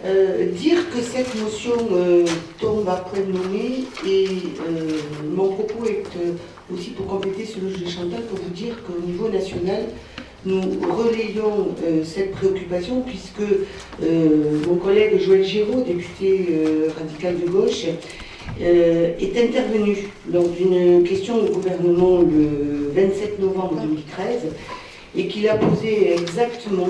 Dire que cette motion tombe après le nommé et mon propos est aussi pour compléter celui de Chantal pour vous dire qu'au niveau national, nous relayons cette préoccupation puisque mon collègue Joël Giraud, député radical de gauche, est intervenu lors d'une question au gouvernement le 27 novembre 2013 et qu'il a posé exactement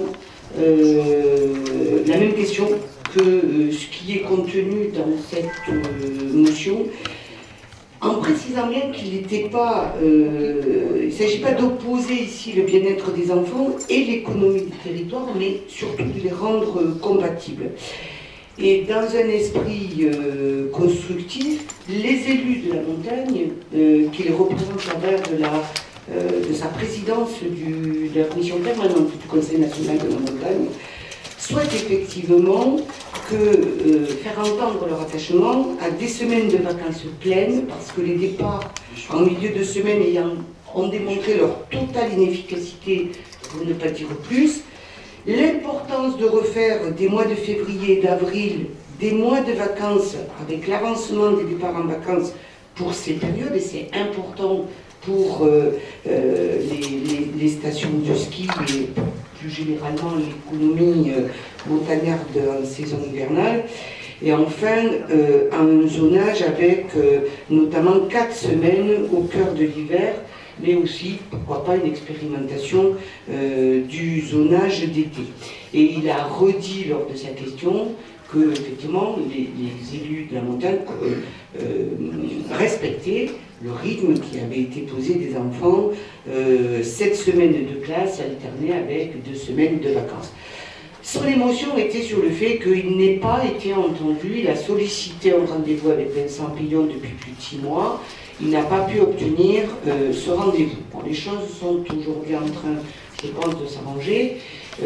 la même question que ce qui est contenu dans cette motion, en précisant bien qu'il n'était pas, il ne s'agit pas d'opposer ici le bien-être des enfants et l'économie du territoire, mais surtout de les rendre compatibles. Et dans un esprit constructif, les élus de la montagne, qui les représentent l'envers de sa présidence de la commission permanente du Conseil national de la montagne, souhaitent effectivement faire entendre leur attachement à des semaines de vacances pleines, parce que les départs en milieu de semaine ont démontré leur totale inefficacité, pour ne pas dire plus. L'importance de refaire des mois de février et d'avril des mois de vacances avec l'avancement des départs en vacances pour ces périodes, et c'est important pour les stations de ski et plus généralement l'économie montagnarde en saison hivernale. Et enfin, un zonage avec notamment 4 semaines au cœur de l'hiver, mais aussi, pourquoi pas, une expérimentation du zonage d'été. Et il a redit lors de sa question que, effectivement, les élus de la montagne respectaient le rythme qui avait été posé des enfants, 7 semaines de classe alternées avec 2 semaines de vacances. Son émotion était sur le fait qu'il n'ait pas été entendu. Il a sollicité un rendez-vous avec Vincent Pillon depuis plus de 6 mois. Il n'a pas pu obtenir ce rendez-vous. Bon, les choses sont aujourd'hui en train, je pense, de s'arranger.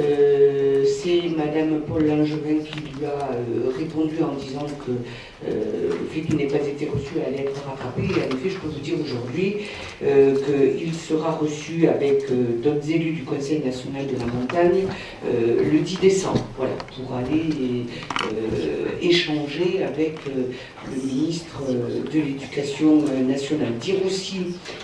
C'est Madame Paul Langevin qui lui a répondu en disant que le fait qu'il n'ait pas été reçu allait être rattrapé. Et en effet, je peux vous dire aujourd'hui qu'il sera reçu avec d'autres élus du Conseil national de la montagne le 10 décembre, voilà, pour aller échanger avec le ministre de l'Éducation nationale. Dire aussi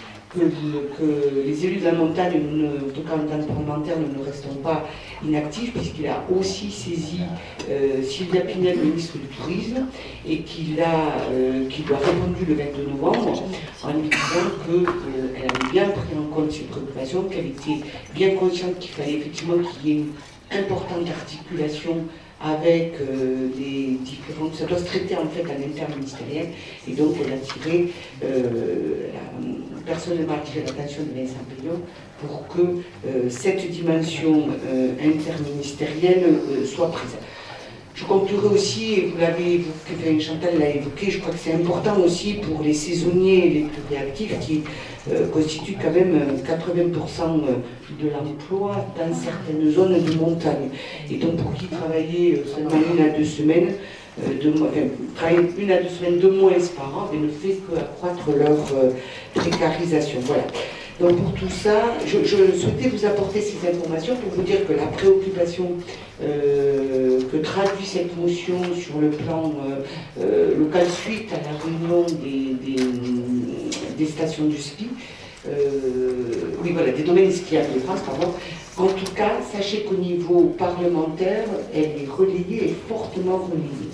que les élus de la montagne, en tout cas en tant que parlementaires, nous ne restons pas inactifs, puisqu'il a aussi saisi Sylvia Pinel, ministre du Tourisme, et qu'il lui a répondu le 22 novembre en lui disant qu'elle avait bien pris en compte ses préoccupations, qu'elle était bien consciente qu'il fallait effectivement qu'il y ait une importante articulation avec les différentes... Ça doit se traiter en fait à l'interministériel, et donc elle a tiré, personnellement attiré l'attention de Vincent Pillon pour que cette dimension interministérielle soit prise. Je conclurai aussi, et vous l'avez évoqué, Chantal l'a évoqué, je crois que c'est important aussi pour les saisonniers les plus réactifs qui constituent quand même 80% de l'emploi dans certaines zones de montagne. Et donc pour qui travailler seulement 1 à 2 semaines, travailler 1 à 2 semaines de moins par an, mais ne fait qu'accroître leur précarisation. Voilà. Donc pour tout ça, je souhaitais vous apporter ces informations pour vous dire que la préoccupation que traduit cette motion sur le plan local suite à la réunion des stations du ski, oui voilà, des domaines skiables de France, pardon. En tout cas, sachez qu'au niveau parlementaire, elle est relayée et fortement relayée.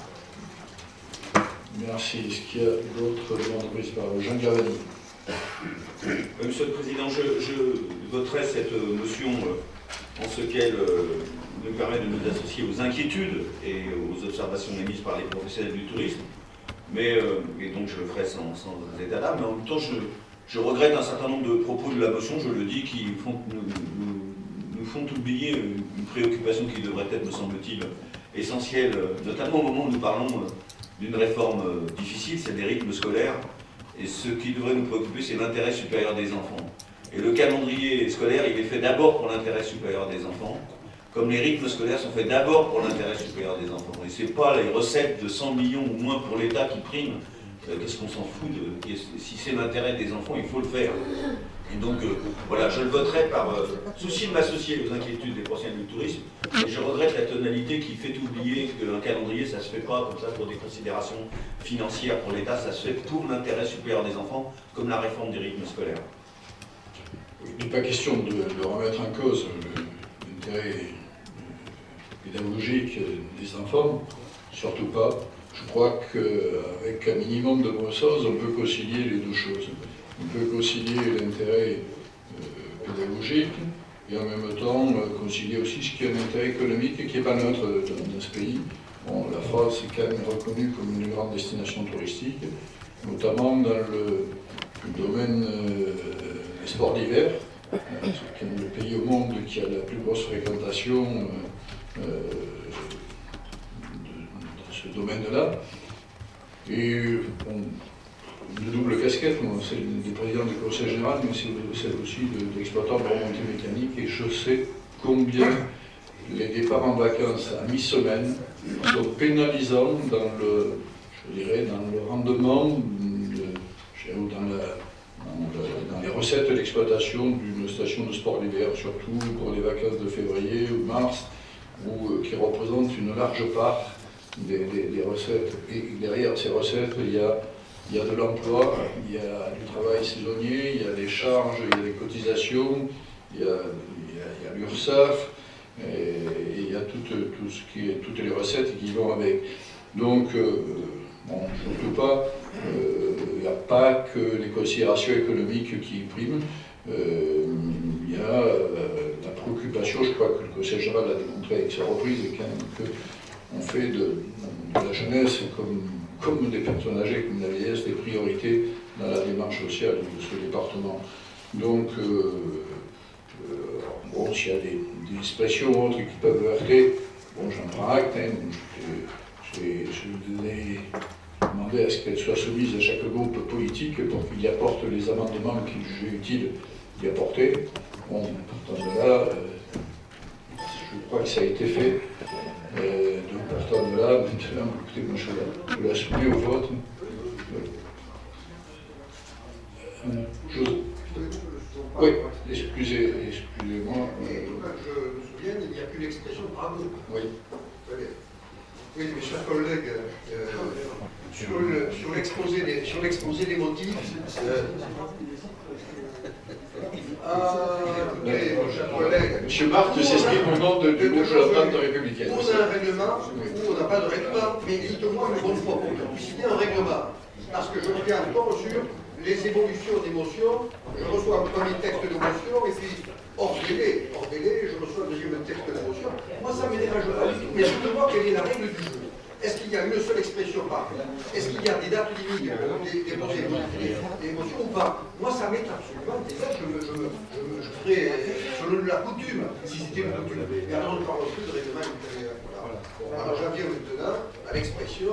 Merci. Est-ce qu'il y a d'autres demandes de prise de parole? Jean Gavani. Monsieur le Président, je voterai cette motion en ce qu'elle nous permet de nous associer aux inquiétudes et aux observations émises par les professionnels du tourisme, et donc je le ferai sans état d'âme, mais en même temps je regrette un certain nombre de propos de la motion, je le dis, qui nous font oublier une préoccupation qui devrait être, me semble-t-il, essentielle, notamment au moment où nous parlons d'une réforme difficile, c'est des rythmes scolaires. Et ce qui devrait nous préoccuper, c'est l'intérêt supérieur des enfants. Et le calendrier scolaire, il est fait d'abord pour l'intérêt supérieur des enfants, comme les rythmes scolaires sont faits d'abord pour l'intérêt supérieur des enfants. Et ce n'est pas les recettes de 100 millions ou moins pour l'État qui priment. Qu'est-ce qu'on s'en fout si c'est l'intérêt des enfants, il faut le faire. Et donc, voilà, je le voterai par souci de m'associer aux inquiétudes des professionnels du tourisme. Et je regrette la tonalité qui fait oublier qu'un calendrier, ça se fait pas comme ça pour des considérations financières pour l'État, ça se fait pour l'intérêt supérieur des enfants, comme la réforme des rythmes scolaires. Il n'est pas question de remettre en cause l'intérêt pédagogique des enfants, surtout pas. Je crois qu'avec un minimum de bon sens, on peut concilier les deux choses. On peut concilier l'intérêt pédagogique et en même temps concilier aussi ce qui est un intérêt économique et qui n'est pas neutre dans ce pays. Bon, la France est quand même reconnue comme une grande destination touristique, notamment dans le domaine des sports d'hiver. C'est quand même le pays au monde qui a la plus grosse fréquentation dans ce domaine-là. Et bon, une double casquette, c'est le président du conseil général, mais c'est celle aussi d'exploitant de remontée mécanique, et je sais combien les départs en vacances à mi-semaine sont pénalisants dans le, je dirais, dans le rendement ou dans les recettes d'exploitation d'une station de sport d'hiver, surtout pour les vacances de février ou mars, qui représentent une large part des recettes. Et derrière ces recettes, il y a de l'emploi, il y a du travail saisonnier, il y a des charges, il y a des cotisations, il y a l'URSSAF, et il y a toutes les recettes qui vont avec. Donc, bon, surtout pas, il n'y a pas que les considérations économiques qui priment, il y a la préoccupation, je crois que le Conseil général l'a démontré avec sa reprise, quand même, qu'on fait de la jeunesse comme des personnes âgées, comme la vieillesse, des priorités dans la démarche sociale de ce département. Donc, bon, s'il y a des expressions autres qui peuvent heurter, bon, j'en prends acte, hein, je l'ai demandé à ce qu'elles soient soumises à chaque groupe politique pour qu'il y apporte les amendements qu'il jugeait utile d'y apporter. Bon, partant de là, je crois que ça a été fait. Donc, partant de là, maintenant, écoutez, moi, je la soumets au vote. Oui, excusez-moi. Je me souviens, il n'y a plus l'expression bravo. Oui. Oui, mes chers collègues, sur l'exposé des motifs, écoutez, mon cher collègue, M. Marthe s'exprime au nom du groupe de la Plante républicaine. on a un règlement ou on n'a pas de règlement, mais dites-moi une bonne fois pour que vous signiez un règlement. Parce que je reviens encore sur les évolutions d'émotions. Je reçois un premier texte de motion et puis hors délai, je reçois un deuxième texte de motion. Moi, ça ne me dérange pas du tout, mais je veux voir quelle est la règle du jeu. Est-ce qu'il y a une seule expression par jour? Est-ce qu'il y a des dates limites des motions ou pas? Moi, ça m'est absolument déjà, je ferai selon la coutume, si c'était une coutume. Et alors, on ne parle plus de règlement intérieur. Voilà. Alors, j'en viens maintenant à l'expression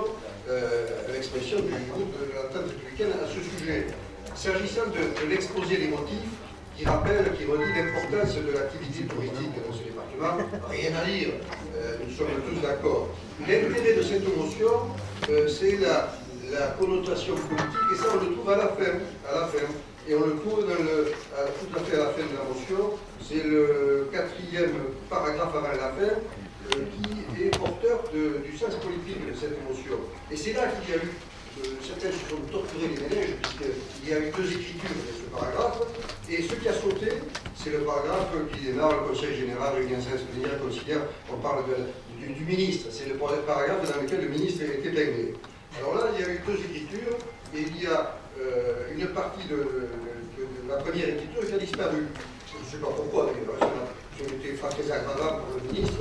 du groupe de la Plante républicaine à ce sujet. S'agissant de l'exposé des motifs, qui redit l'importance de l'activité touristique dans ce département, rien à dire, nous sommes tous d'accord. L'intérêt de cette motion, c'est la connotation politique, et ça on le trouve à la fin. Et on le trouve tout à fait à la fin de la motion, c'est le 4e paragraphe avant la fin, qui est porteur du sens politique de cette motion. Et c'est là qu'il y a eu, certains se sont torturés les ménages, puisqu'il y a eu 2 écritures de ce paragraphe, et ce qui a sauté, c'est le paragraphe qui démarre le Conseil général, réunion plénière, conciliaire, on parle du ministre, c'est le paragraphe dans lequel le ministre était épinglé. Alors là, il y a eu 2 écritures, et il y a une partie de la première écriture qui a disparu. Je ne sais pas pourquoi, d'ailleurs, ça n'était pas très agréable pour le ministre,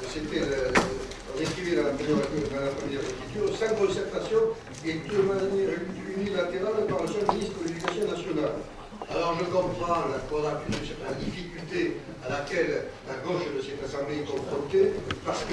on écrivait dans la première écriture, sans concertation et de manière unilatérale par le seul ministre de l'Éducation nationale. Alors je comprends la difficulté à laquelle la gauche de cette Assemblée est confrontée, parce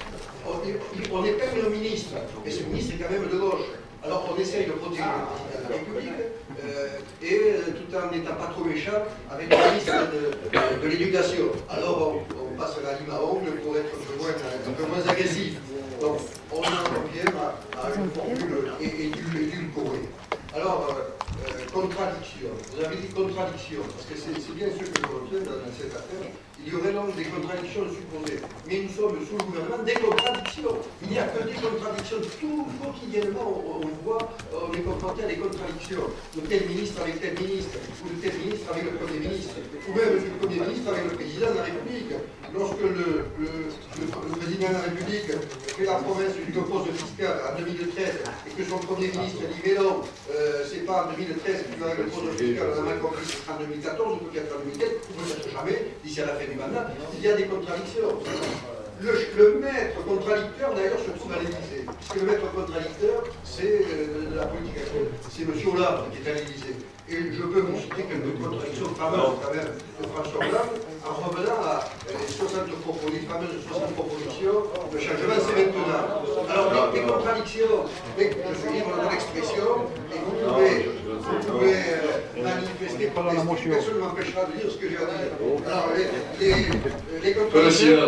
qu'on épingle le ministre, mais ce ministre est quand même de gauche. Alors on essaye de protéger le président de la République, et tout en n'étant pas trop méchant avec le ministre de l'Éducation. Alors on passe la lime à ongles pour être un peu moins agressif. Donc on en vient à une formule édulcorée. Alors, contradiction. Vous avez dit contradiction. contradictions, parce que c'est bien ce que je retiens dans cette affaire. Il y aurait donc des contradictions supposées. Mais nous sommes sous le gouvernement des contradictions. Il n'y a que des contradictions. Tout quotidiennement, on voit, on est confronté à des contradictions. De tel ministre avec tel ministre, ou de tel ministre avec le Premier ministre, ou même le Premier ministre avec le Président de la République. Lorsque le Président de la République fait la promesse d'une pause fiscale en 2013 et que son Premier ministre dit mais non, c'est pas en 2013 qu'il y aura une pause fiscale, on a mal compris, ce sera en 2014, ou peut-être en 2015, ou peut-être jamais, d'ici à la fin du mandat, il y a des contradictions. Le maître contradicteur, d'ailleurs, se trouve à l'Élysée. Puisque le maître contradicteur, c'est de la politique actuelle, c'est M. Hollande qui est à l'Élysée. Et je peux vous citer quelques contradictions fameuses, quand même, de François Hollande, en revenant à les 60 propositions, le changement, c'est maintenant. Alors, des contradictions, mais je suis libre de l'expression, et vous pouvez manifester, personne ne m'empêchera de dire ce que j'ai à dire. Alors, les contradictions,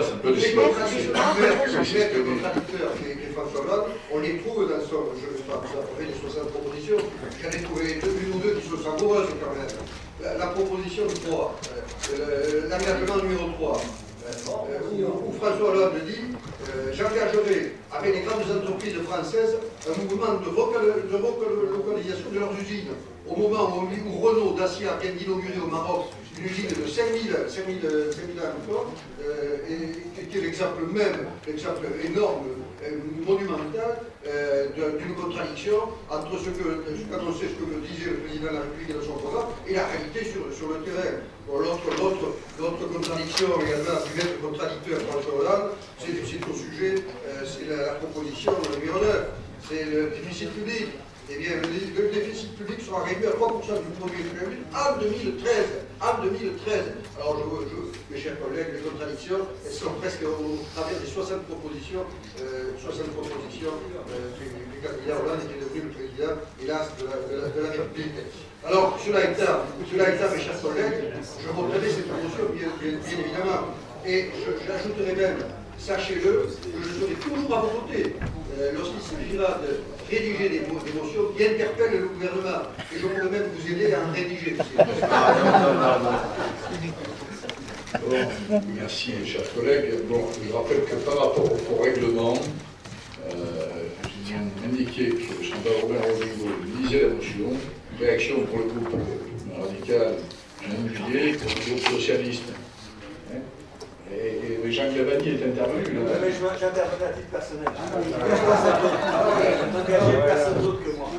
qui est François Hollande, on les trouve dans son, je ne sais pas, vous avez les 60 propositions, j'en ai trouvé une ou deux qui sont savoureuses quand même. La proposition 3, l'engagement numéro 3, où François Hollande dit j'engagerai avec les grandes entreprises françaises un mouvement de relocalisation de leurs usines. Au moment où Renault Dacia vient d'inaugurer au Maroc une usine de 5000 emplois, qui est l'exemple même, l'exemple énorme, monumental, d'une contradiction entre ce qu'annonçait, ce que disait le président de la République dans son programme et la réalité sur le terrain. Bon, l'autre contradiction également, du maître contradicteur François Hollande, c'est au sujet, c'est la proposition numéro 9, c'est le déficit public. Eh bien, le déficit public sera réduit à 3% du produit intérieur brut en 2013. En 2013. Alors, mes chers collègues, les contradictions, elles sont presque au travers des 60 propositions du candidat Hollande qui est devenu le président, hélas, de la République. Alors, cela étant, mes chers collègues, je reprendrai cette proposition, bien évidemment. Et j'ajouterai même, sachez-le, que je serai toujours à vos côtés lorsqu'il s'agira de rédiger des motions qui interpellent le gouvernement. Et je pourrais même vous aider à en rédiger. Bon, merci, chers collègues. Bon, je rappelle que par rapport au règlement, j'ai indiqué que Jean-Baptiste Robert Rodrigo lisait la motion. Réaction pour le groupe radical, Jean Duvier, pour le groupe socialiste. Et Jean Cavani est intervenu. Mais j'intervenais à titre personnel. Je n'engageais personne d'autre que moi.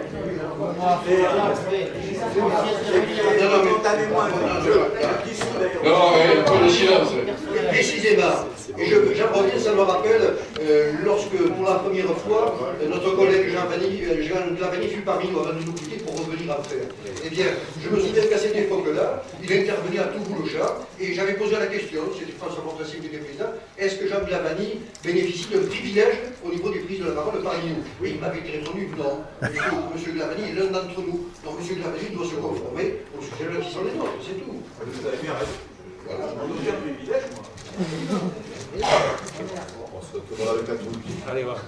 Non, pas le silence. Précisément. Et j'en reviens, ça me rappelle, lorsque pour la première fois, notre collègue Jean Cavani fut parmi nous avant de nous quitter pour revenir après. Eh bien, je me souviens qu'à cette époque-là, il intervenait à tout bout le champ, et j'avais posé la question, c'était François Montassin qui était président, est-ce que Jean Cavani bénéficie d'un privilège au niveau des prises de la parole parmi nous? Oui, il m'avait répondu non. Monsieur Cavani est l'un d'entre nous. Donc Monsieur Cavani doit se conformer aux sujets qui sont les nôtres, c'est tout. Vous avez bien raison. Voilà, je m'en doute un privilège, moi. Allez, va.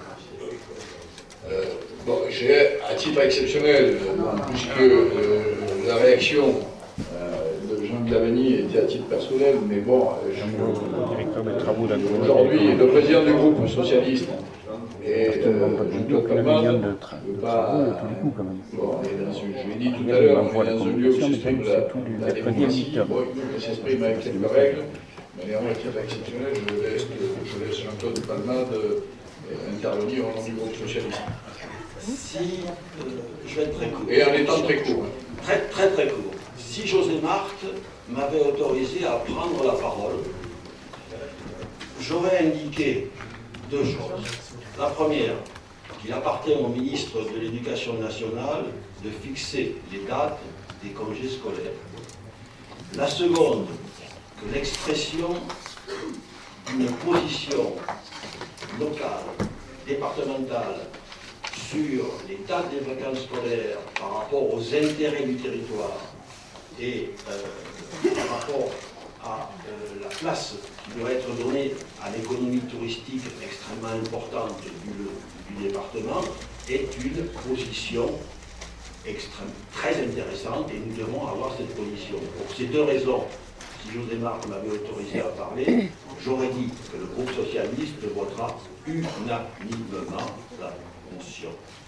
Bon, j'ai, à titre exceptionnel, puisque la réaction de Jean Cavani était à titre personnel, mais bon, aujourd'hui, le président du groupe socialiste et Jean-Claude Palma ne peut pas. Bon, je l'ai dit tout à l'heure, on est dans un lieu où s'exprime la démocratie, bon, il s'exprime avec quelques règles. Mais néanmoins, à titre exceptionnel, je laisse Jean-Claude Palma intervenir au nom du groupe socialiste. Si, je vais être très court. Et en étant très court. Très court. Si José Marc m'avait autorisé à prendre la parole, j'aurais indiqué deux choses. La première, qu'il appartient au ministre de l'Éducation nationale de fixer les dates des congés scolaires. La seconde, que l'expression d'une position locale, départementale, sur les dates des vacances scolaires par rapport aux intérêts du territoire et par rapport à la place qui doit être donnée à l'économie touristique extrêmement importante du département, est une position très intéressante et nous devons avoir cette position. Pour ces deux raisons, si José Marc m'avait autorisé à parler, j'aurais dit que le groupe socialiste votera unanimement la motion.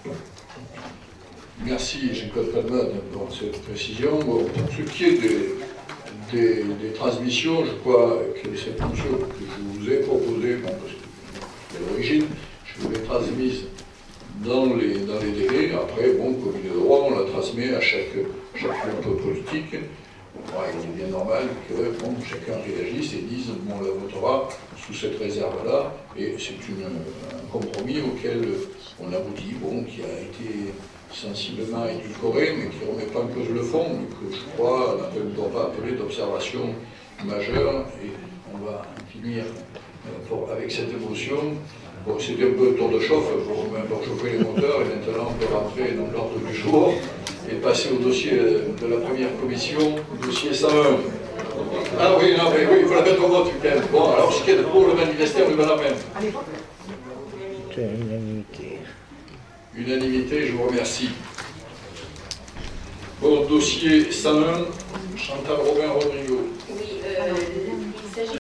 Merci, Jean-Claude Palmade, pour cette précision. Bon, pour ce qui est des transmissions, je crois que cette motion que je vous ai proposée, bon, parce que à l'origine, je l'ai transmise dans les délais. Après, bon, comme il est de droit, on la transmet à chaque groupe politique. Bon, il est bien normal que bon, chacun réagisse et dise on la votera sous cette réserve-là. Et c'est un compromis auquel on aboutit, bon, qui a été sensiblement édulcoré, mais qui ne remet pas en cause le fond, mais que je crois ne doit pas appeler d'observation majeure. Et on va finir avec cette émotion. Bon, c'était un peu le tour de chauffe pour chauffer les moteurs, et maintenant on peut rentrer dans l'ordre du jour et passer au dossier de la première commission, dossier 101. Ah oui, non, mais oui, il faut la mettre au vote, Ken. Bon, alors ce qui est pour le manifester, on lui va la même. Unanimité, je vous remercie. Bon, dossier 101, Chantal Robin-Rodrigue.